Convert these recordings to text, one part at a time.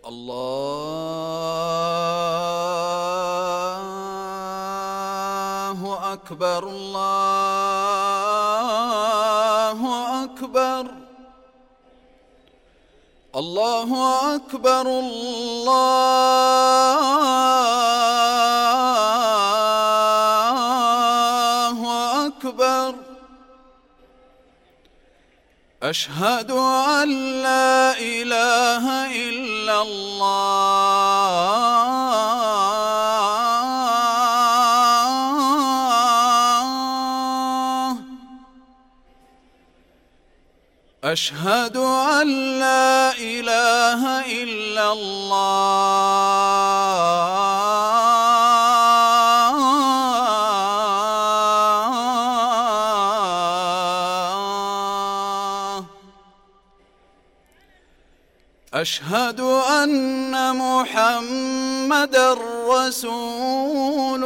الله أكبر الله أكبر الله أكبر الله أكبر. أشهد أن لا إله إلا الله. أشهد أن لا إله إلا الله. أشهد أن محمدًا رسول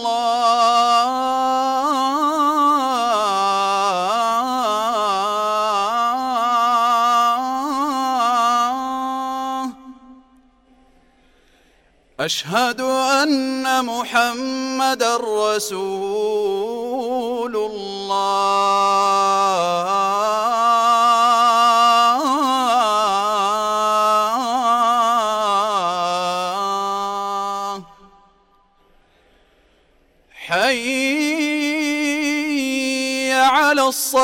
الله. أشهد أن محمدًا رسول الله. حي على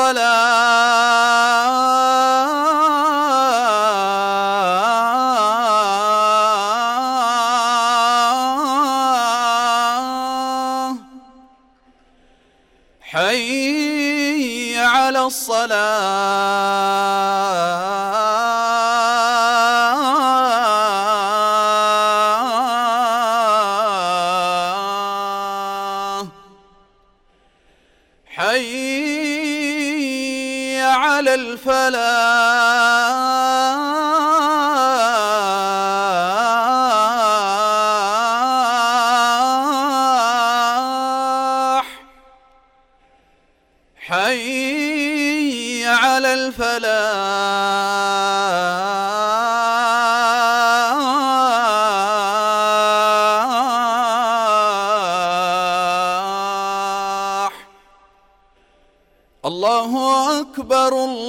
الصلاة. حي على الصلاة. حي على الفلاح. حي على الفلاح. الله أكبر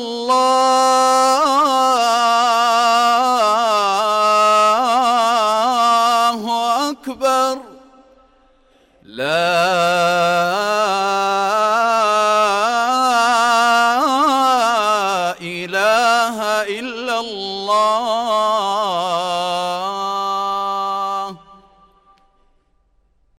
الله أكبر. لا إله إلا الله.